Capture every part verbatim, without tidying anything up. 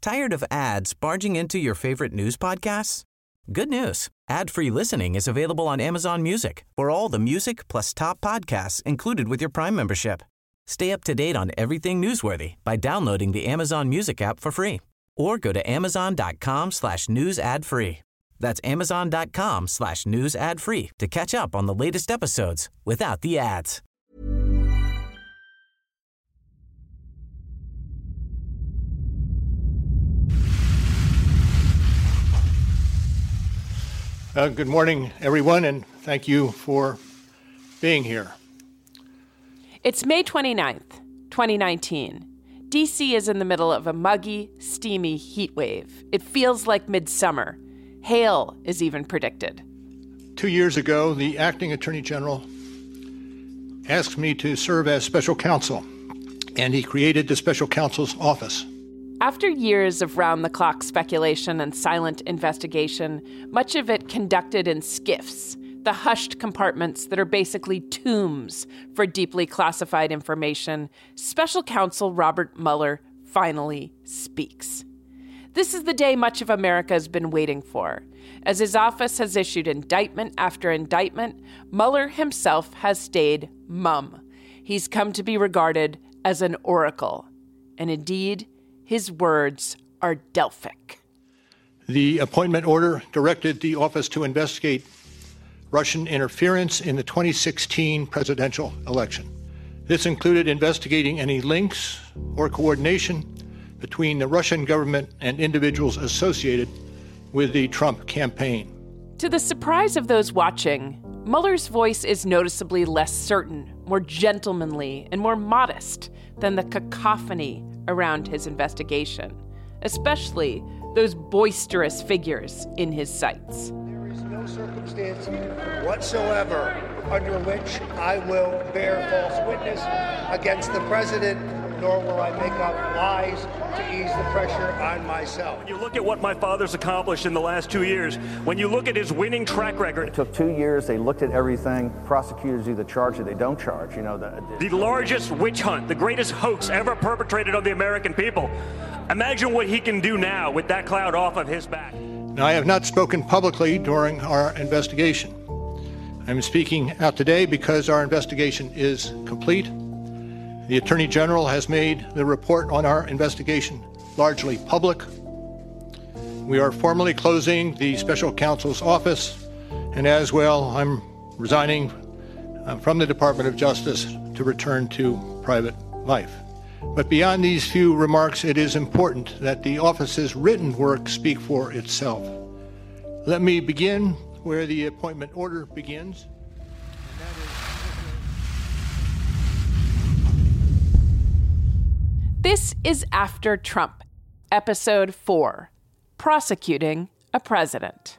Tired of ads barging into your favorite news podcasts? Good news. Ad-free listening is available on Amazon Music for all the music plus top podcasts included with your Prime membership. Stay up to date on everything newsworthy by downloading the Amazon Music app for free or go to amazon.com slash news ad free. That's amazon.com slash news ad free to catch up on the latest episodes without the ads. Uh, good morning, everyone, and thank you for being here. It's May twenty-ninth, twenty nineteen. D C is in the middle of a muggy, steamy heat wave. It feels like midsummer. Hail is even predicted. Two years ago, the acting attorney general asked me to serve as special counsel, and he created the special counsel's office. After years of round-the-clock speculation and silent investigation, much of it conducted in SCIFs, the hushed compartments that are basically tombs for deeply classified information, special counsel Robert Mueller finally speaks. This is the day much of America has been waiting for. As his office has issued indictment after indictment, Mueller himself has stayed mum. He's come to be regarded as an oracle. And indeed, his words are Delphic. The appointment order directed the office to investigate Russian interference in the twenty sixteen presidential election. This included investigating any links or coordination between the Russian government and individuals associated with the Trump campaign. To the surprise of those watching, Mueller's voice is noticeably less certain, more gentlemanly, and more modest than the cacophony around his investigation, especially those boisterous figures in his sights. There is no circumstance whatsoever under which I will bear false witness against the president, nor will I make up lies to ease the pressure on myself. When you look at what my father's accomplished in the last two years, when you look at his winning track record. It took two years. They looked at everything. Prosecutors either charge or they don't charge. You know, the, the, the largest witch hunt, the greatest hoax ever perpetrated on the American people. Imagine what he can do now with that cloud off of his back. Now, I have not spoken publicly during our investigation. I'm speaking out today because our investigation is complete. The Attorney General has made the report on our investigation largely public. We are formally closing the special counsel's office, and as well, I'm resigning uh, from the Department of Justice to return to private life. But beyond these few remarks, it is important that the office's written work speak for itself. Let me begin where the appointment order begins. This is After Trump, Episode four, Prosecuting a President.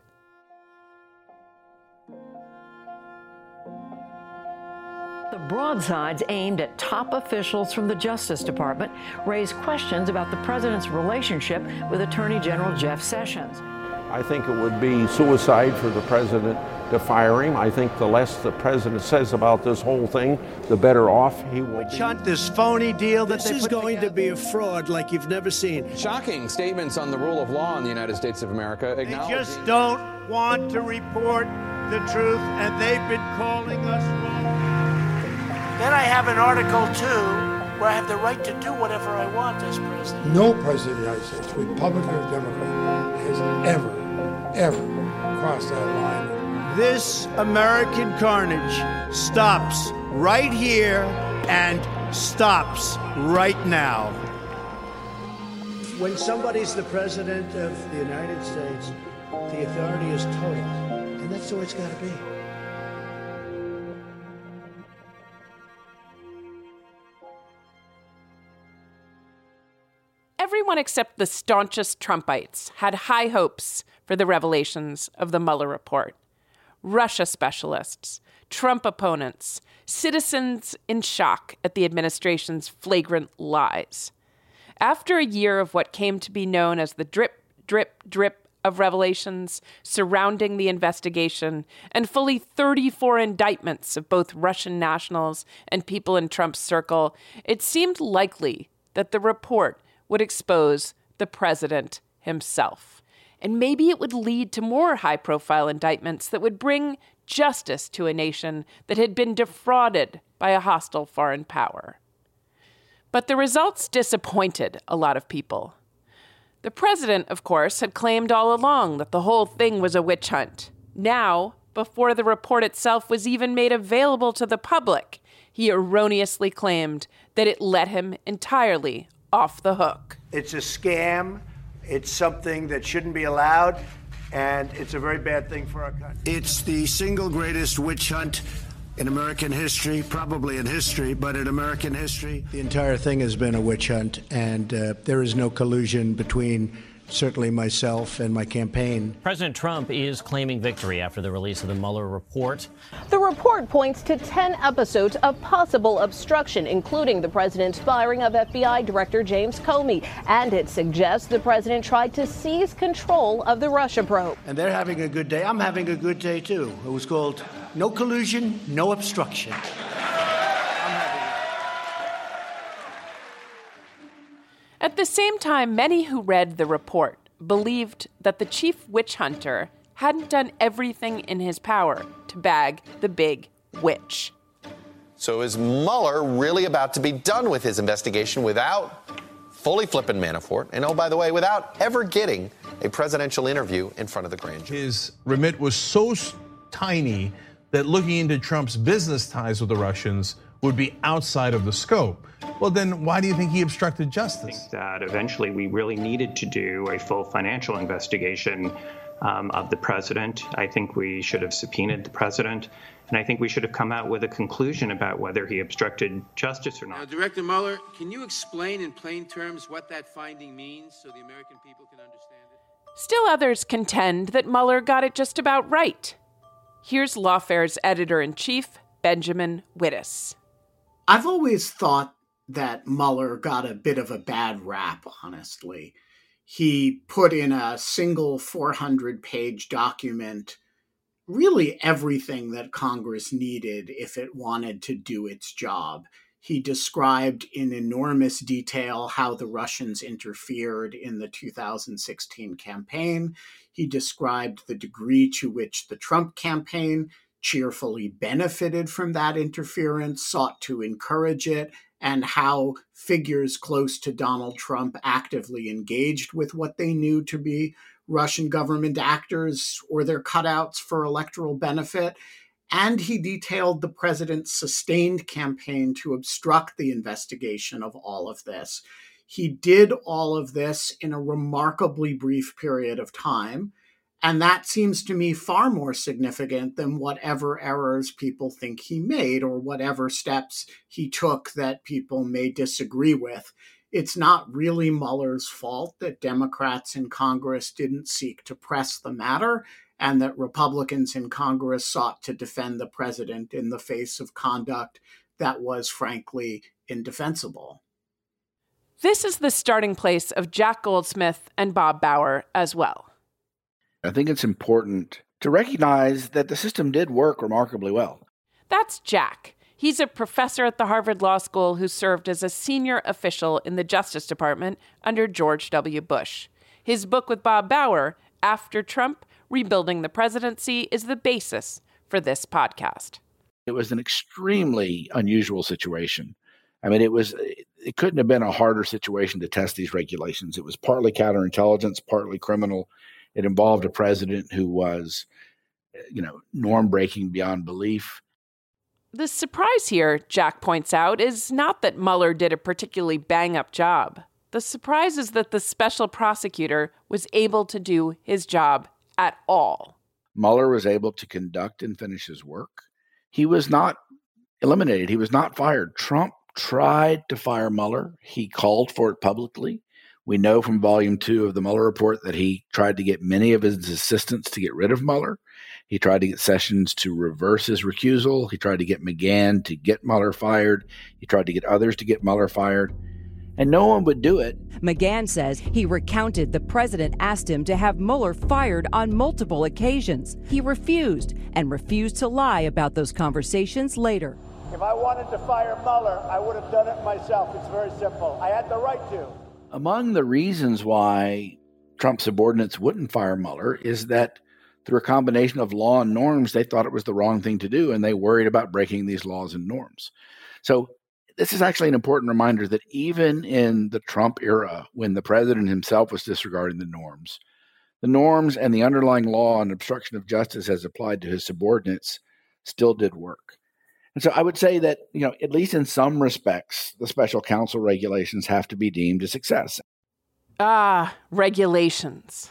The broadsides aimed at top officials from the Justice Department raise questions about the president's relationship with Attorney General Jeff Sessions. I think it would be suicide for the president to fire him. I think the less the president says about this whole thing, the better off he will be. Chunt, this phony deal that this they is put going together. to be a fraud like you've never seen. Shocking statements on the rule of law in the United States of America. They just don't want to report the truth, and they've been calling us wrong. Then I have an Article two where I have the right to do whatever I want as president. No president of the United States, Republican or Democrat, has ever ever cross that line. This American carnage stops right here and stops right now. When somebody's the president of the United States, the authority is total, and that's the way it's got to be. Everyone except the staunchest Trumpites had high hopes for the revelations of the Mueller report. Russia specialists, Trump opponents, citizens in shock at the administration's flagrant lies. After a year of what came to be known as the drip, drip, drip of revelations surrounding the investigation and fully thirty-four indictments of both Russian nationals and people in Trump's circle, it seemed likely that the report would expose the the president himself. And maybe it would lead to more high-profile indictments that would bring justice to a nation that had been defrauded by a hostile foreign power. But the results disappointed a lot of people. The president, of course, had claimed all along that the whole thing was a witch hunt. Now, before the report itself was even made available to the public, he erroneously claimed that it let him entirely off the hook. It's a scam. It's something that shouldn't be allowed, and it's a very bad thing for our country. It's the single greatest witch hunt in American history, probably in history, but in American history. The entire thing has been a witch hunt, and uh, there is no collusion between certainly myself and my campaign. President Trump is claiming victory after the release of the Mueller report. The report points to ten episodes of possible obstruction, including the president's firing of F B I Director James Comey. And it suggests the president tried to seize control of the Russia probe. And they're having a good day. I'm having a good day, too. It was called No Collusion, No Obstruction. At the same time, many who read the report believed that the chief witch hunter hadn't done everything in his power to bag the big witch. So is Mueller really about to be done with his investigation without fully flipping Manafort? And oh, by the way, without ever getting a presidential interview in front of the grand jury? His remit was so tiny that looking into Trump's business ties with the Russians would be outside of the scope. Well, then why do you think he obstructed justice? I think that eventually we really needed to do a full financial investigation um, of the president. I think we should have subpoenaed the president, and I think we should have come out with a conclusion about whether he obstructed justice or not. Now, Director Mueller, can you explain in plain terms what that finding means so the American people can understand it? Still others contend that Mueller got it just about right. Here's Lawfare's editor-in-chief, Benjamin Wittes. I've always thought that Mueller got a bit of a bad rap, honestly. He put in a single four hundred page document really everything that Congress needed if it wanted to do its job. He described in enormous detail how the Russians interfered in the two thousand sixteen campaign. He described the degree to which the Trump campaign cheerfully benefited from that interference, sought to encourage it, and how figures close to Donald Trump actively engaged with what they knew to be Russian government actors or their cutouts for electoral benefit. And he detailed the president's sustained campaign to obstruct the investigation of all of this. He did all of this in a remarkably brief period of time. And that seems to me far more significant than whatever errors people think he made or whatever steps he took that people may disagree with. It's not really Mueller's fault that Democrats in Congress didn't seek to press the matter and that Republicans in Congress sought to defend the president in the face of conduct that was, frankly, indefensible. This is the starting place of Jack Goldsmith and Bob Bauer as well. I think it's important to recognize that the system did work remarkably well. That's Jack. He's a professor at the Harvard Law School who served as a senior official in the Justice Department under George W. Bush. His book with Bob Bauer, After Trump, Rebuilding the Presidency, is the basis for this podcast. It was an extremely unusual situation. I mean, it was it couldn't have been a harder situation to test these regulations. It was partly counterintelligence, partly criminal. It involved a president who was, you know, norm-breaking beyond belief. The surprise here, Jack points out, is not that Mueller did a particularly bang-up job. The surprise is that the special prosecutor was able to do his job at all. Mueller was able to conduct and finish his work. He was not eliminated. He was not fired. Trump tried to fire Mueller. He called for it publicly. We know from volume two of the Mueller report that he tried to get many of his assistants to get rid of Mueller. He tried to get Sessions to reverse his recusal. He tried to get McGahn to get Mueller fired. He tried to get others to get Mueller fired. And no one would do it. McGahn says he recounted the president asked him to have Mueller fired on multiple occasions. He refused and refused to lie about those conversations later. If I wanted to fire Mueller, I would have done it myself. It's very simple. I had the right to. Among the reasons why Trump subordinates wouldn't fire Mueller is that through a combination of law and norms, they thought it was the wrong thing to do, and they worried about breaking these laws and norms. So this is actually an important reminder that even in the Trump era, when the president himself was disregarding the norms, the norms and the underlying law on obstruction of justice as applied to his subordinates still did work. And so I would say that, you know, at least in some respects, the special counsel regulations have to be deemed a success. Ah, regulations.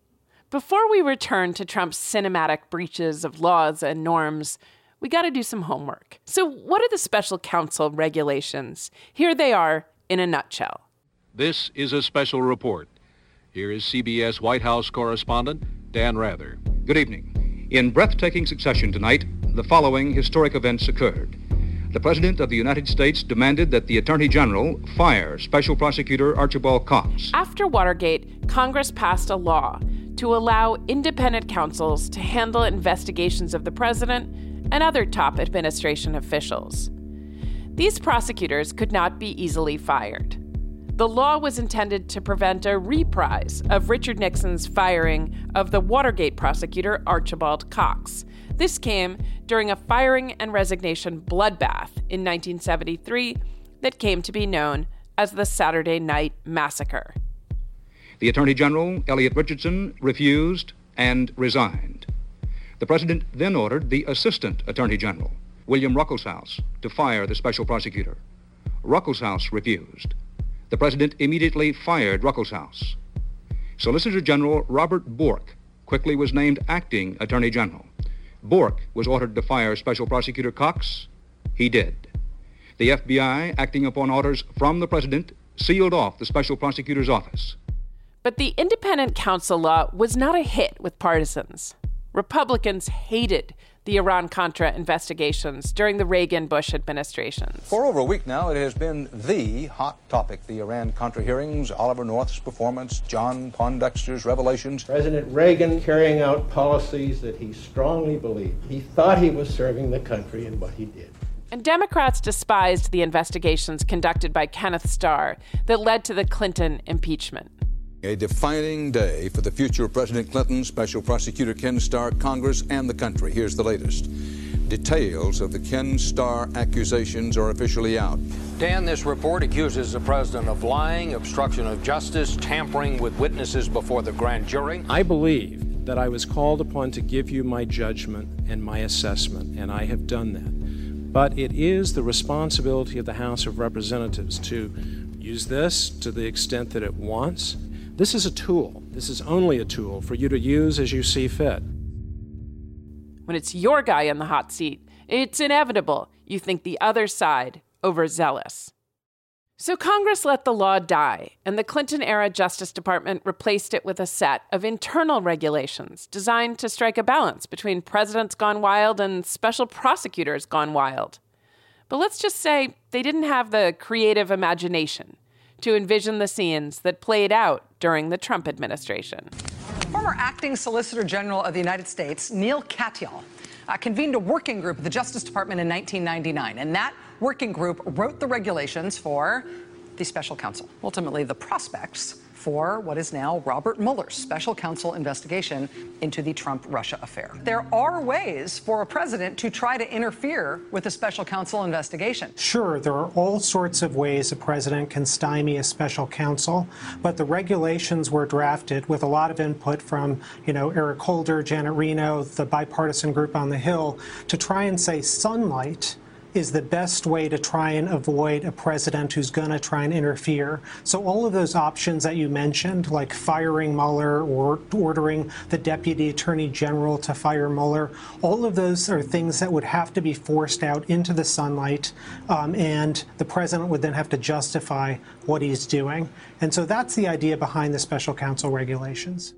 Before we return to Trump's cinematic breaches of laws and norms, we got to do some homework. So what are the special counsel regulations? Here they are in a nutshell. This is a special report. Here is C B S White House correspondent Dan Rather. Good evening. In breathtaking succession tonight, the following historic events occurred. The President of the United States demanded that the Attorney General fire Special Prosecutor Archibald Cox. After Watergate, Congress passed a law to allow independent counsels to handle investigations of the president and other top administration officials. These prosecutors could not be easily fired. The law was intended to prevent a reprise of Richard Nixon's firing of the Watergate prosecutor Archibald Cox. This came during a firing and resignation bloodbath in nineteen seventy-three that came to be known as the Saturday Night Massacre. The Attorney General, Elliot Richardson, refused and resigned. The President then ordered the Assistant Attorney General, William Ruckelshaus, to fire the special prosecutor. Ruckelshaus refused. The President immediately fired Ruckelshaus. Solicitor General Robert Bork quickly was named Acting Attorney General. Bork was ordered to fire Special Prosecutor Cox. He did. The F B I, acting upon orders from the President, sealed off the Special Prosecutor's office. But the independent counsel law was not a hit with partisans. Republicans hated the Iran-Contra investigations during the Reagan-Bush administrations. For over a week now, it has been the hot topic, the Iran-Contra hearings, Oliver North's performance, John Poindexter's revelations. President Reagan carrying out policies that he strongly believed. He thought he was serving the country in what he did. And Democrats despised the investigations conducted by Kenneth Starr that led to the Clinton impeachment. A defining day for the future of President Clinton, Special Prosecutor Ken Starr, Congress, and the country. Here's the latest. Details of the Ken Starr accusations are officially out. Dan, this report accuses the president of lying, obstruction of justice, tampering with witnesses before the grand jury. I believe that I was called upon to give you my judgment and my assessment, and I have done that. But it is the responsibility of the House of Representatives to use this to the extent that it wants. This is a tool. This is only a tool for you to use as you see fit. When it's your guy in the hot seat, it's inevitable you think the other side overzealous. So Congress let the law die, and the Clinton-era Justice Department replaced it with a set of internal regulations designed to strike a balance between presidents gone wild and special prosecutors gone wild. But let's just say they didn't have the creative imagination to envision the scenes that played out during the Trump administration. Former acting Solicitor General of the United States, Neil Katyal, uh, convened a working group at the Justice Department in nineteen ninety-nine, and that working group wrote the regulations for the special counsel, ultimately the prospects for what is now Robert Mueller's special counsel investigation into the Trump-Russia affair. There are ways for a president to try to interfere with a special counsel investigation. Sure, there are all sorts of ways a president can stymie a special counsel, but the regulations were drafted with a lot of input from, you know, Eric Holder, Janet Reno, the bipartisan group on the Hill, to try and say sunlight is the best way to try and avoid a president who's going to try and interfere. So all of those options that you mentioned, like firing Mueller or ordering the Deputy Attorney General to fire Mueller, all of those are things that would have to be forced out into the sunlight, um, and the president would then have to justify what he's doing. And so that's the idea behind the special counsel regulations.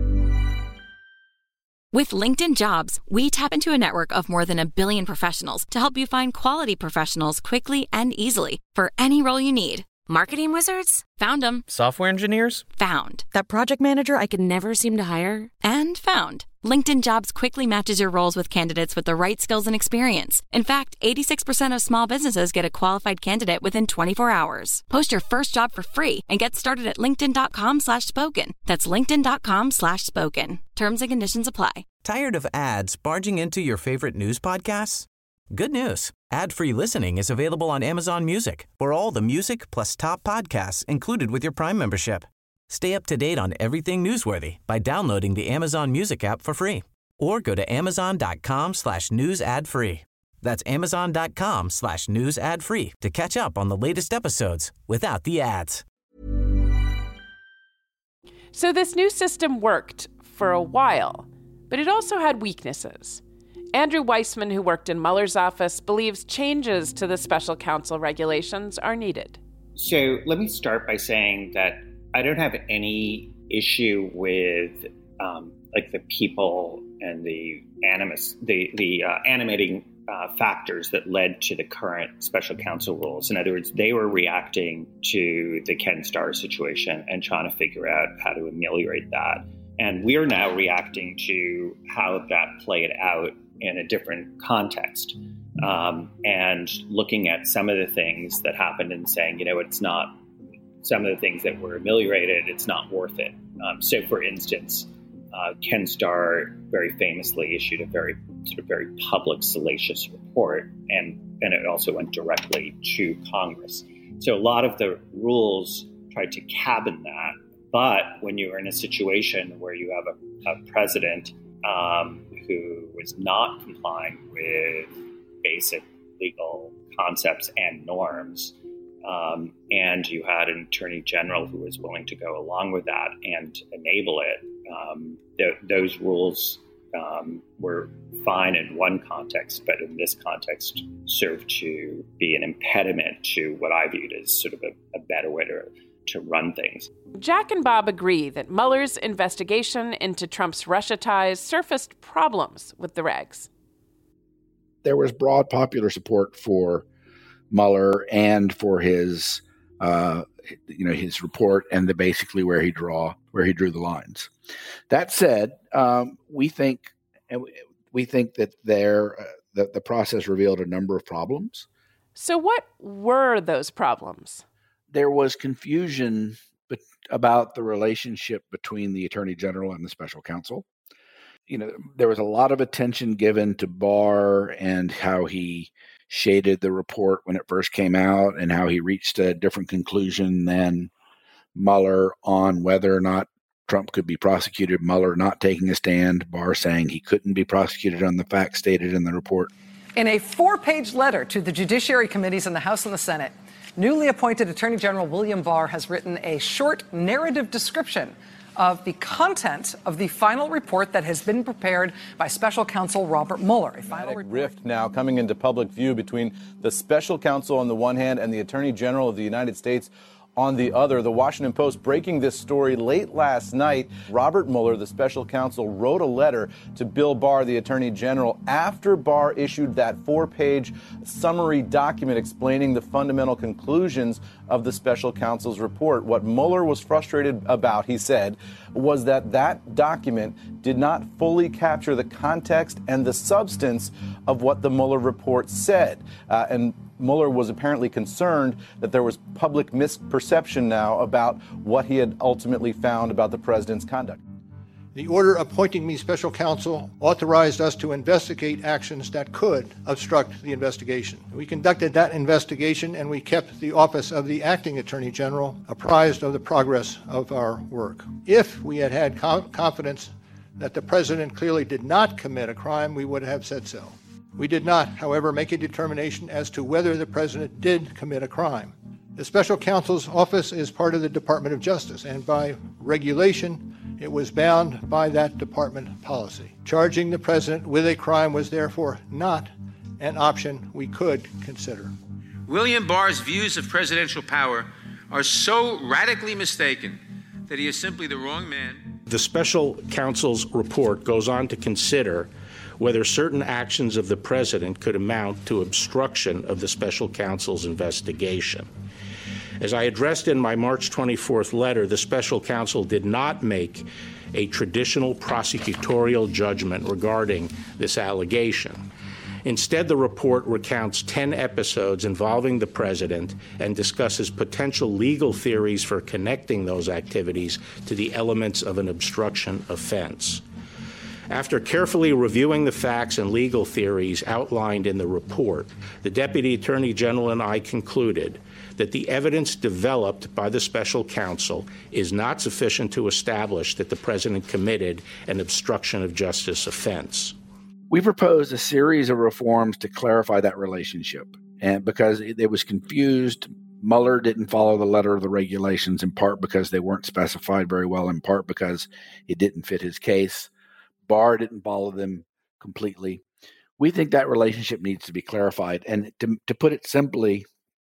With LinkedIn Jobs, we tap into a network of more than a billion professionals to help you find quality professionals quickly and easily for any role you need. Marketing wizards? Found them. Software engineers? Found. That project manager I could never seem to hire? And found. LinkedIn Jobs quickly matches your roles with candidates with the right skills and experience. In fact, eighty-six percent of small businesses get a qualified candidate within twenty-four hours. Post your first job for free and get started at linkedin.com slash spoken. That's linkedin.com slash spoken. Terms and conditions apply. Tired of ads barging into your favorite news podcasts? Good news. Ad-free listening is available on Amazon Music for all the music plus top podcasts included with your Prime membership. Stay up to date on everything newsworthy by downloading the Amazon Music app for free or go to amazon.com slash news ad free. That's amazon.com slash news ad free to catch up on the latest episodes without the ads. So this new system worked for a while, but it also had weaknesses. Andrew Weissman, who worked in Mueller's office, believes changes to the special counsel regulations are needed. So let me start by saying that I don't have any issue with um, like the people and the animus, the the uh, animating uh, factors that led to the current special counsel rules. In other words, they were reacting to the Ken Starr situation and trying to figure out how to ameliorate that. And we are now reacting to how that played out in a different context, um, and looking at some of the things that happened and saying, you know, it's not, some of the things that were ameliorated, it's not worth it. Um, so, for instance, uh, Ken Starr very famously issued a very sort of very public, salacious report, and, and it also went directly to Congress. So a lot of the rules tried to cabin that. But when you're in a situation where you have a, a president um, who was not complying with basic legal concepts and norms, um, and you had an attorney general who was willing to go along with that and enable it, um, th- those rules um, were fine in one context, but in this context served to be an impediment to what I viewed as sort of a, a better way to to run things. Jack and Bob agree that Mueller's investigation into Trump's Russia ties surfaced problems with the regs. There was broad popular support for Mueller and for his, uh, you know, his report and the basically where he draw where he drew the lines. That said, um, we think we think that there uh, that the process revealed a number of problems. So, what were those problems? There was confusion be- about the relationship between the Attorney General and the Special Counsel. You know, there was a lot of attention given to Barr and how he shaded the report when it first came out and how he reached a different conclusion than Mueller on whether or not Trump could be prosecuted. Mueller not taking a stand, Barr saying he couldn't be prosecuted on the facts stated in the report. In a four-page letter to the Judiciary Committees in the House and the Senate, newly appointed Attorney General William Barr has written a short narrative description of the content of the final report that has been prepared by Special Counsel Robert Mueller. A final report. Rift now coming into public view between the Special Counsel on the one hand and the Attorney General of the United States on the other. The Washington Post breaking this story late last night. Robert Mueller, the special counsel, wrote a letter to Bill Barr, the Attorney General, after Barr issued that four-page summary document explaining the fundamental conclusions of the special counsel's report. What Mueller was frustrated about, he said, was that that document did not fully capture the context and the substance of what the Mueller report said. Uh, and Mueller was apparently concerned that there was public misperception now about what he had ultimately found about the president's conduct. The order appointing me special counsel authorized us to investigate actions that could obstruct the investigation. We conducted that investigation and we kept the office of the acting attorney general apprised of the progress of our work. If we had had com- confidence that the president clearly did not commit a crime, we would have said so. We did not, however, make a determination as to whether the president did commit a crime. The special counsel's office is part of the Department of Justice, and by regulation, it was bound by that department policy. Charging the president with a crime was therefore not an option we could consider. William Barr's views of presidential power are so radically mistaken that he is simply the wrong man. The special counsel's report goes on to consider whether certain actions of the president could amount to obstruction of the special counsel's investigation. As I addressed in my March twenty-fourth letter, the special counsel did not make a traditional prosecutorial judgment regarding this allegation. Instead, the report recounts ten episodes involving the president and discusses potential legal theories for connecting those activities to the elements of an obstruction offense. After carefully reviewing the facts and legal theories outlined in the report, the Deputy Attorney General and I concluded that the evidence developed by the special counsel is not sufficient to establish that the president committed an obstruction of justice offense. We proposed a series of reforms to clarify that relationship. And because it, it was confused, Mueller didn't follow the letter of the regulations, in part because they weren't specified very well, in part because it didn't fit his case. Barr didn't follow them completely. We think that relationship needs to be clarified. And to, to put it simply,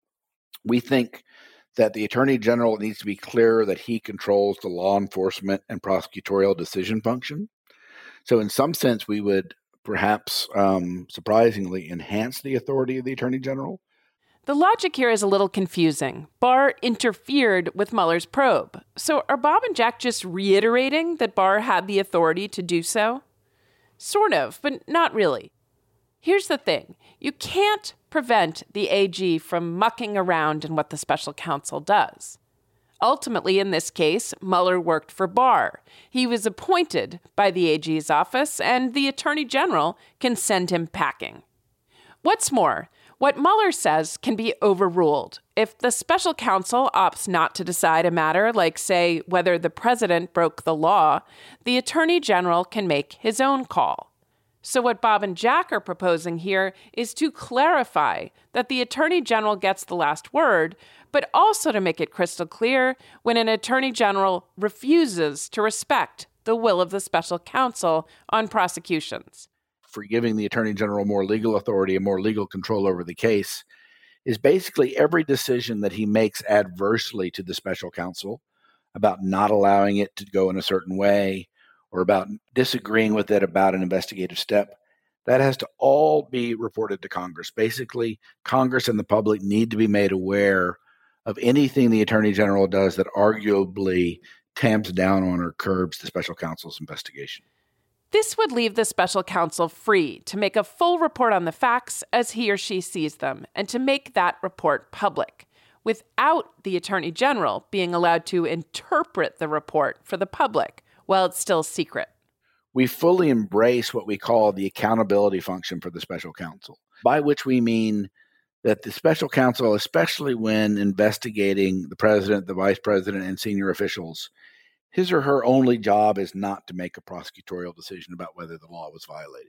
we think that the Attorney General needs to be clear that he controls the law enforcement and prosecutorial decision function. So in some sense, we would perhaps um, surprisingly enhance the authority of the Attorney General. The logic here is a little confusing. Barr interfered with Mueller's probe. So are Bob and Jack just reiterating that Barr had the authority to do so? Sort of, but not really. Here's the thing. You can't prevent the A G from mucking around in what the special counsel does. Ultimately, in this case, Mueller worked for Barr. He was appointed by the A G's office, and the Attorney General can send him packing. What's more, what Mueller says can be overruled. If the special counsel opts not to decide a matter, like, say, whether the president broke the law, the Attorney General can make his own call. So what Bob and Jack are proposing here is to clarify that the Attorney General gets the last word, but also to make it crystal clear when an Attorney General refuses to respect the will of the special counsel on prosecutions. For giving the Attorney General more legal authority and more legal control over the case is basically every decision that he makes adversely to the special counsel about not allowing it to go in a certain way or about disagreeing with it about an investigative step. That has to all be reported to Congress. Basically, Congress and the public need to be made aware of anything the Attorney General does that arguably tamps down on or curbs the special counsel's investigation. This would leave the special counsel free to make a full report on the facts as he or she sees them and to make that report public, without the Attorney General being allowed to interpret the report for the public while it's still secret. We fully embrace what we call the accountability function for the special counsel, by which we mean that the special counsel, especially when investigating the president, the vice president, and senior officials, his or her only job is not to make a prosecutorial decision about whether the law was violated.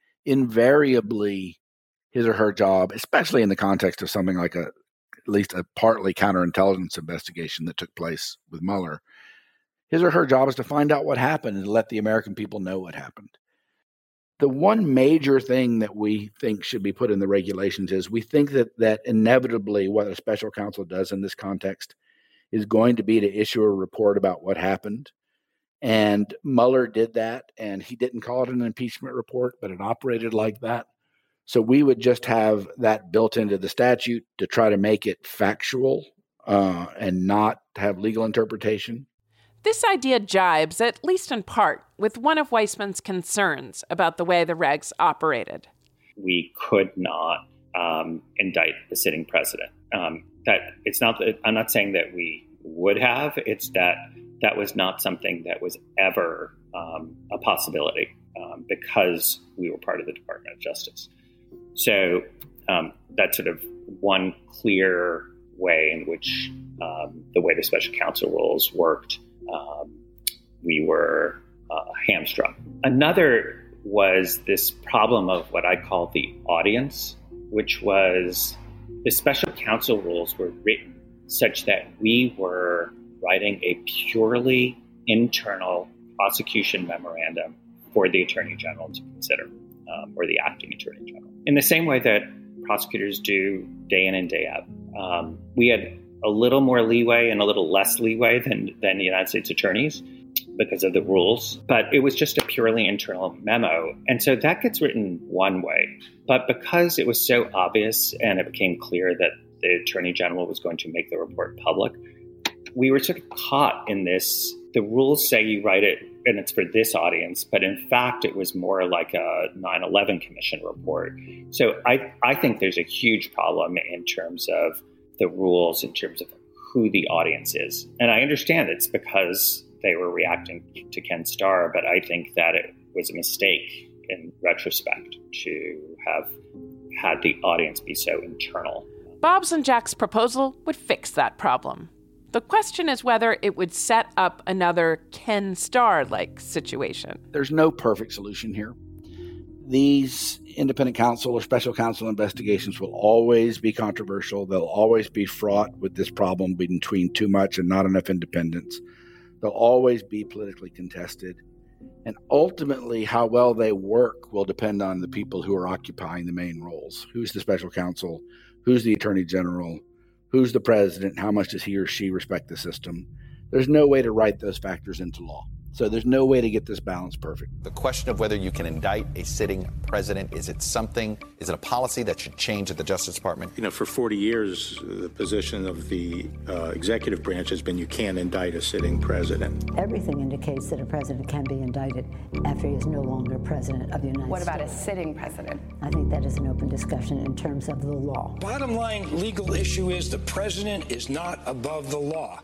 Invariably, his or her job, especially in the context of something like a at least a partly counterintelligence investigation that took place with Mueller, his or her job is to find out what happened and to let the American people know what happened. The one major thing that we think should be put in the regulations is we think that that inevitably what a special counsel does in this context is going to be to issue a report about what happened. And Mueller did that, and he didn't call it an impeachment report, but it operated like that. So we would just have that built into the statute to try to make it factual uh, and not have legal interpretation. This idea jibes, at least in part, with one of Weissman's concerns about the way the regs operated. We could not um, indict the sitting president. Um, that it's not. That, I'm not saying that we would have. It's that that was not something that was ever um, a possibility um, because we were part of the Department of Justice. So um, that's sort of one clear way in which um, the way the special counsel rules worked. Um, we were uh, hamstrung. Another was this problem of what I call the audience, which was the special counsel rules were written such that we were writing a purely internal prosecution memorandum for the Attorney General to consider, um, or the acting Attorney General. In the same way that prosecutors do day in and day out. Um, we had a little more leeway and a little less leeway than, than the United States attorneys because of the rules, but it was just a purely internal memo. And so that gets written one way. But because it was so obvious and it became clear that the Attorney General was going to make the report public. We were sort of caught in this. The rules say you write it and it's for this audience, but in fact, it was more like a nine eleven Commission report. So I, I think there's a huge problem in terms of the rules, in terms of who the audience is. And I understand it's because they were reacting to Ken Starr, but I think that it was a mistake in retrospect to have had the audience be so internal. Bob's and Jack's proposal would fix that problem. The question is whether it would set up another Ken Starr-like situation. There's no perfect solution here. These independent counsel or special counsel investigations will always be controversial. They'll always be fraught with this problem between too much and not enough independence. They'll always be politically contested. And ultimately, how well they work will depend on the people who are occupying the main roles. Who's the special counsel? Who's the attorney general? Who's the president? How much does he or she respect the system? There's no way to write those factors into law. So there's no way to get this balance perfect. The question of whether you can indict a sitting president, is it something, is it a policy that should change at the Justice Department? You know, for forty years, the position of the uh, executive branch has been you can't indict a sitting president. Everything indicates that a president can be indicted after he is no longer president of the United States. What about a sitting president? I think that is an open discussion in terms of the law. Bottom line legal issue is the president is not above the law.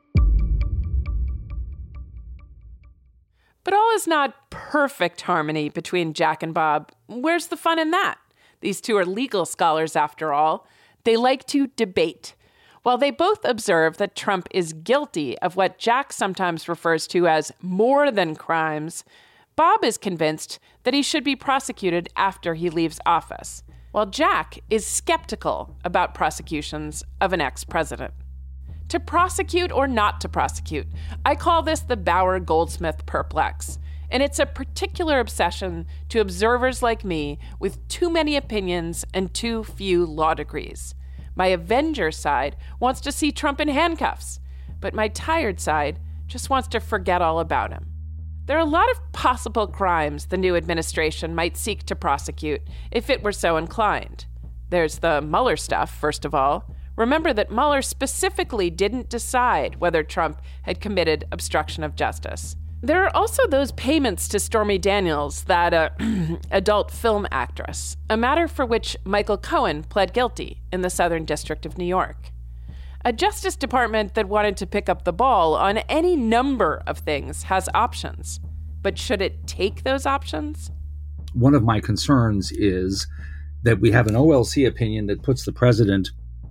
But all is not perfect harmony between Jack and Bob. Where's the fun in that? These two are legal scholars, after all. They like to debate. While they both observe that Trump is guilty of what Jack sometimes refers to as more than crimes, Bob is convinced that he should be prosecuted after he leaves office, while Jack is skeptical about prosecutions of an ex-president. To prosecute or not to prosecute, I call this the Bauer-Goldsmith perplex, and it's a particular obsession to observers like me with too many opinions and too few law degrees. My Avenger side wants to see Trump in handcuffs, but my tired side just wants to forget all about him. There are a lot of possible crimes the new administration might seek to prosecute if it were so inclined. There's the Mueller stuff, first of all. Remember that Mueller specifically didn't decide whether Trump had committed obstruction of justice. There are also those payments to Stormy Daniels, that uh, adult film actress, a matter for which Michael Cohen pled guilty in the Southern District of New York. A Justice Department that wanted to pick up the ball on any number of things has options. But should it take those options? One of my concerns is that we have an O L C opinion that puts the president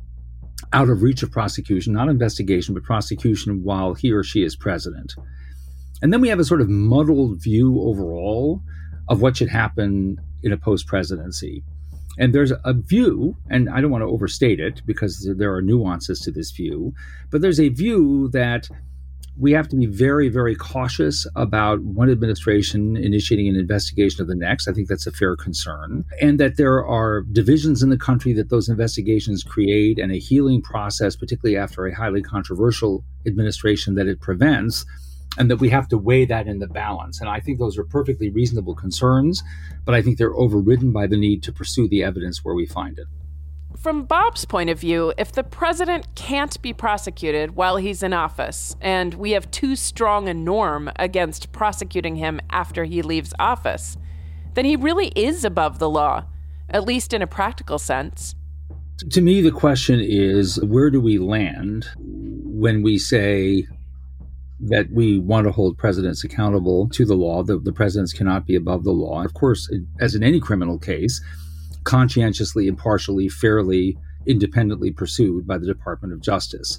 out of reach of prosecution, not investigation, but prosecution while he or she is president. And then we have a sort of muddled view overall of what should happen in a post-presidency. And there's a view, and I don't want to overstate it because there are nuances to this view, but there's a view that we have to be very, very cautious about one administration initiating an investigation of the next. I think that's a fair concern. And that there are divisions in the country that those investigations create and a healing process, particularly after a highly controversial administration, that it prevents, and that we have to weigh that in the balance. And I think those are perfectly reasonable concerns, but I think they're overridden by the need to pursue the evidence where we find it. From Bob's point of view, if the president can't be prosecuted while he's in office, and we have too strong a norm against prosecuting him after he leaves office, then he really is above the law, at least in a practical sense. To me, the question is, where do we land when we say that we want to hold presidents accountable to the law, that the presidents cannot be above the law? Of course, as in any criminal case, conscientiously, impartially, fairly, independently pursued by the Department of Justice.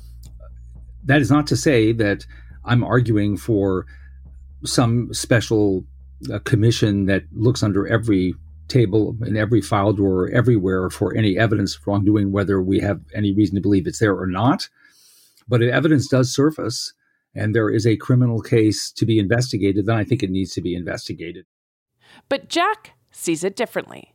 That is not to say that I'm arguing for some special uh, commission that looks under every table, in every file drawer, everywhere for any evidence of wrongdoing, whether we have any reason to believe it's there or not. But if evidence does surface and there is a criminal case to be investigated, then I think it needs to be investigated. But Jack sees it differently.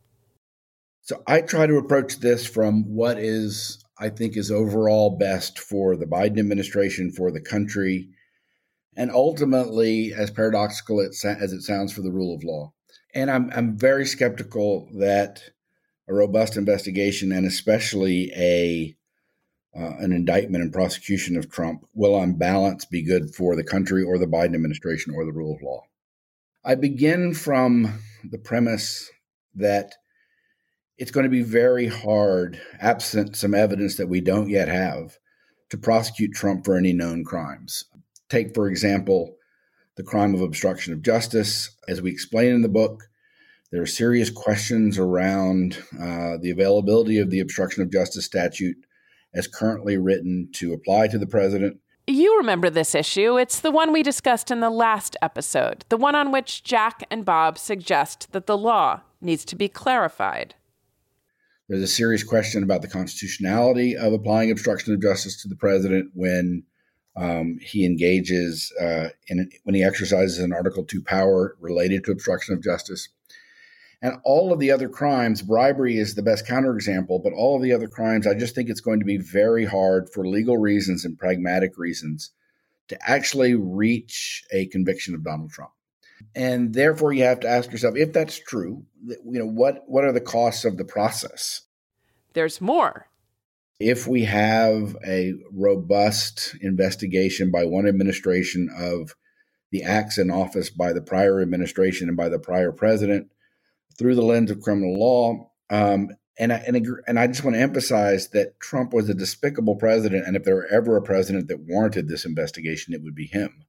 So I try to approach this from what is, I think, is overall best for the Biden administration, for the country, and ultimately, as paradoxical as it sounds, for the rule of law. And I'm I'm very skeptical that a robust investigation and especially a uh, an indictment and prosecution of Trump will on balance be good for the country or the Biden administration or the rule of law. I begin from the premise that it's going to be very hard, absent some evidence that we don't yet have, to prosecute Trump for any known crimes. Take, for example, the crime of obstruction of justice. As we explain in the book, there are serious questions around uh, the availability of the obstruction of justice statute as currently written to apply to the president. You remember this issue. It's the one we discussed in the last episode, the one on which Jack and Bob suggest that the law needs to be clarified. There's a serious question about the constitutionality of applying obstruction of justice to the president when um, he engages uh, in when he exercises an Article two power related to obstruction of justice. And all of the other crimes, bribery is the best counterexample, but all of the other crimes, I just think it's going to be very hard for legal reasons and pragmatic reasons to actually reach a conviction of Donald Trump. And therefore, you have to ask yourself, if that's true, you know, what, what are the costs of the process? There's more. If we have a robust investigation by one administration of the acts in office by the prior administration and by the prior president through the lens of criminal law, um, and, I, and, and I just want to emphasize that Trump was a despicable president, and if there were ever a president that warranted this investigation, it would be him.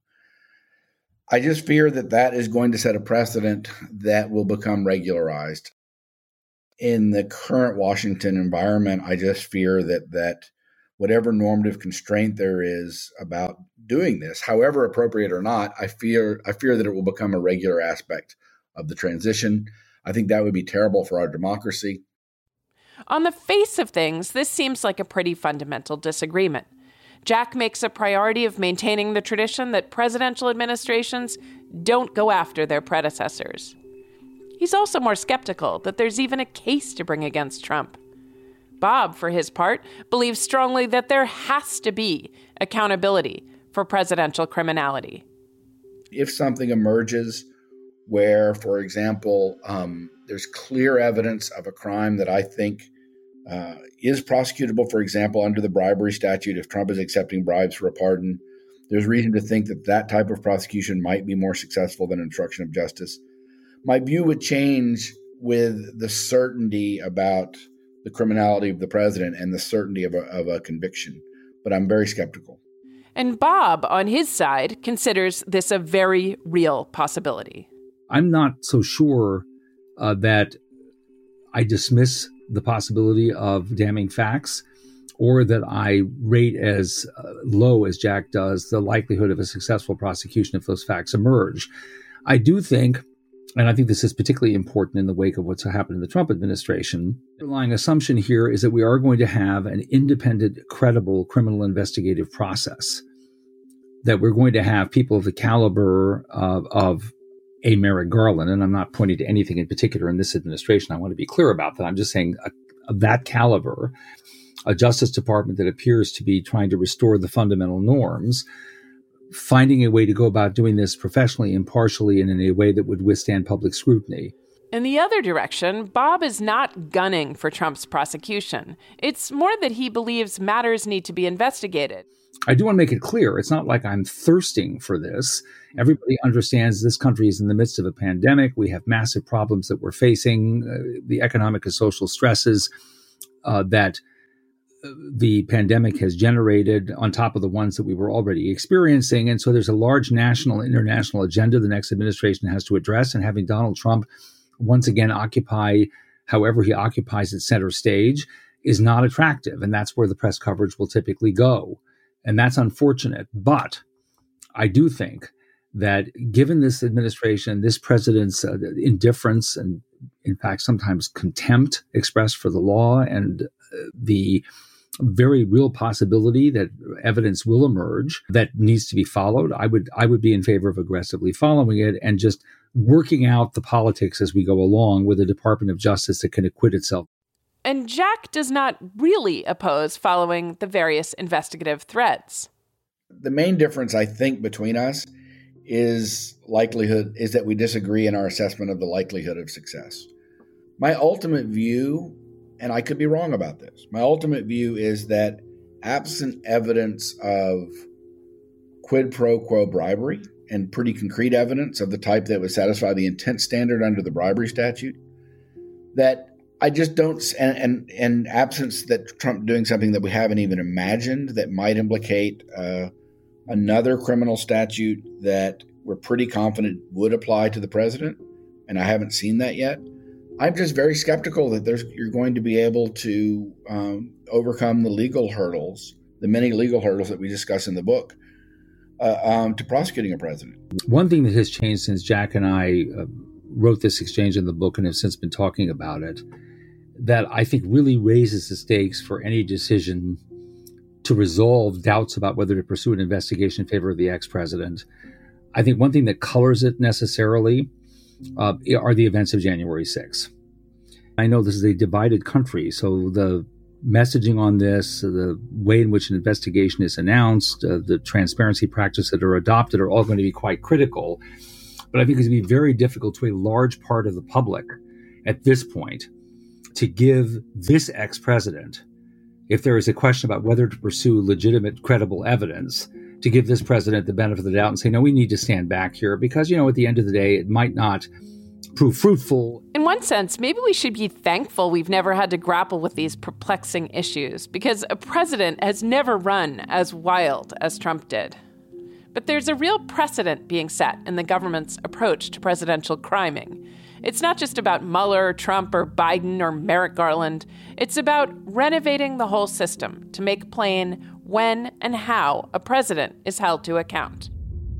I just fear that that is going to set a precedent that will become regularized. In the current Washington environment, I just fear that that whatever normative constraint there is about doing this, however appropriate or not, I fear I fear that it will become a regular aspect of the transition. I think that would be terrible for our democracy. On the face of things, this seems like a pretty fundamental disagreement. Jack makes a priority of maintaining the tradition that presidential administrations don't go after their predecessors. He's also more skeptical that there's even a case to bring against Trump. Bob, for his part, believes strongly that there has to be accountability for presidential criminality. If something emerges where, for example, um, there's clear evidence of a crime that I think uh, is prosecutable, for example, under the bribery statute, if Trump is accepting bribes for a pardon, there's reason to think that that type of prosecution might be more successful than obstruction of justice. My view would change with the certainty about the criminality of the president and the certainty of a, of a conviction, but I'm very skeptical. And Bob, on his side, considers this a very real possibility. I'm not so sure uh, that I dismiss the possibility of damning facts or that I rate as uh, low as Jack does the likelihood of a successful prosecution if those facts emerge. I do think, and I think this is particularly important in the wake of what's happened in the Trump administration, the underlying assumption here is that we are going to have an independent, credible criminal investigative process, that we're going to have people of the caliber of, of a Merrick Garland, and I'm not pointing to anything in particular in this administration. I want to be clear about that. I'm just saying uh, of that caliber, a Justice Department that appears to be trying to restore the fundamental norms, finding a way to go about doing this professionally, impartially, and in a way that would withstand public scrutiny. In the other direction, Bob is not gunning for Trump's prosecution. It's more that he believes matters need to be investigated. I do want to make it clear, it's not like I'm thirsting for this. Everybody understands this country is in the midst of a pandemic. We have massive problems that we're facing, uh, the economic and social stresses uh, that the pandemic has generated on top of the ones that we were already experiencing. And so there's a large national and international agenda the next administration has to address. And having Donald Trump once again occupy, however he occupies its center stage, is not attractive. And that's where the press coverage will typically go. And that's unfortunate. But I do think that given this administration, this president's uh, indifference and, in fact, sometimes contempt expressed for the law and uh, the very real possibility that evidence will emerge that needs to be followed, I would I would be in favor of aggressively following it and just working out the politics as we go along with a Department of Justice that can acquit itself. And Jack does not really oppose following the various investigative threads. The main difference, I think, between us is likelihood is that we disagree in our assessment of the likelihood of success. My ultimate view and I could be wrong about this, my ultimate view is that absent evidence of quid pro quo bribery and pretty concrete evidence of the type that would satisfy the intent standard under the bribery statute, that I just don't, and, and, and absence that Trump doing something that we haven't even imagined that might implicate uh, another criminal statute that we're pretty confident would apply to the president, and I haven't seen that yet. I'm just very skeptical that there's you're going to be able to um, overcome the legal hurdles, the many legal hurdles that we discuss in the book, uh, um, to prosecuting a president. One thing that has changed since Jack and I uh, wrote this exchange in the book and have since been talking about it, that I think really raises the stakes for any decision to resolve doubts about whether to pursue an investigation in favor of the ex-president. I think one thing that colors it necessarily uh, are the events of January sixth. I know this is a divided country, so the messaging on this, the way in which an investigation is announced, uh, the transparency practices that are adopted are all going to be quite critical. But I think it's going to be very difficult to a large part of the public at this point to give this ex-president, if there is a question about whether to pursue legitimate, credible evidence, to give this president the benefit of the doubt and say, no, we need to stand back here because, you know, at the end of the day, it might not prove fruitful. In one sense, maybe we should be thankful we've never had to grapple with these perplexing issues because a president has never run as wild as Trump did. But there's a real precedent being set in the government's approach to presidential criming. It's not just about Mueller, Trump, or Biden, or Merrick Garland. It's about renovating the whole system to make plain when and how a president is held to account.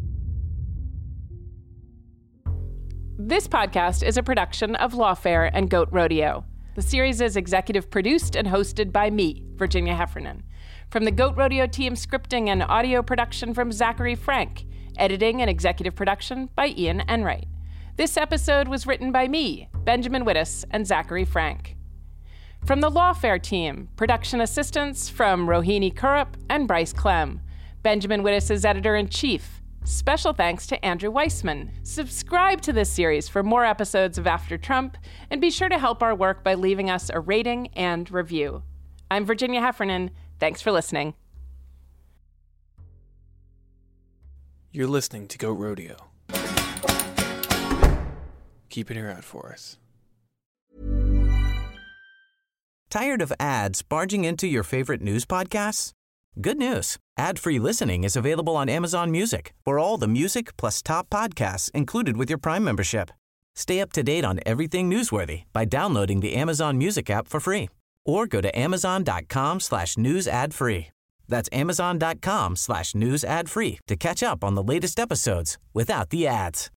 This podcast is a production of Lawfare and Goat Rodeo. The series is executive produced and hosted by me, Virginia Heffernan. From the Goat Rodeo team, scripting and audio production from Zachary Frank. Editing and executive production by Ian Enright. This episode was written by me, Benjamin Wittes, and Zachary Frank. From the Lawfare team, production assistance from Rohini Kurup and Bryce Clem. Benjamin Wittes is editor-in-chief. Special thanks to Andrew Weissman. Subscribe to this series for more episodes of After Trump, and be sure to help our work by leaving us a rating and review. I'm Virginia Heffernan. Thanks for listening. You're listening to Goat Rodeo. Keep an ear out for us. Tired of ads barging into your favorite news podcasts? Good news. Ad-free listening is available on Amazon Music for all the music plus top podcasts included with your Prime membership. Stay up to date on everything newsworthy by downloading the Amazon Music app for free or go to amazon.com slash news ad free. That's amazon.com slash news ad free to catch up on the latest episodes without the ads.